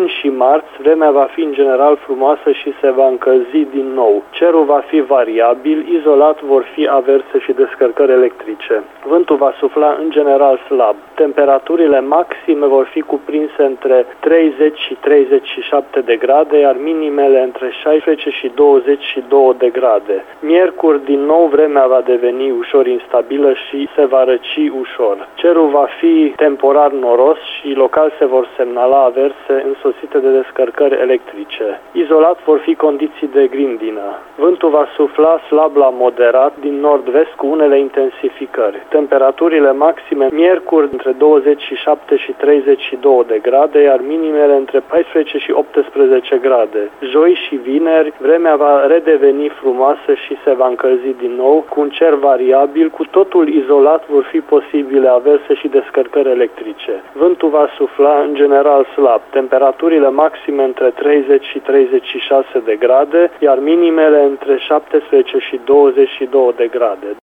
luni și marți, vremea va fi în general frumoasă și se va încălzi din nou. Cerul va fi variabil, izolat vor fi averse și descărcări electrice. Vântul va sufla în general slab. Temperaturile maxime vor fi cuprinse între 30 și 37 de grade, iar minimele între 16 și 22 de grade. Miercuri, din nou, vremea va deveni ușor instabilă și se va răci ușor. Cerul va fi temporar noros și local se vor semnala averse însoțite de descărcări electrice. Izolat vor fi condiții de grindină. Vântul va sufla slab la moderat din nord-vest cu unele intensificări. Temperaturile maxime miercuri între 27 și 32 de grade, iar minimele între 14 și 18 grade. Joi și vineri, vremea va redeveni frumoasă și se va încălzi din nou, cu un cer variabil, cu totul izolat vor fi posibile averse și descărcări electrice. Vântul va sufla în general slab. Temperaturile maxime între 30 și 36 de grade, iar minimele între 17 și 22 de grade.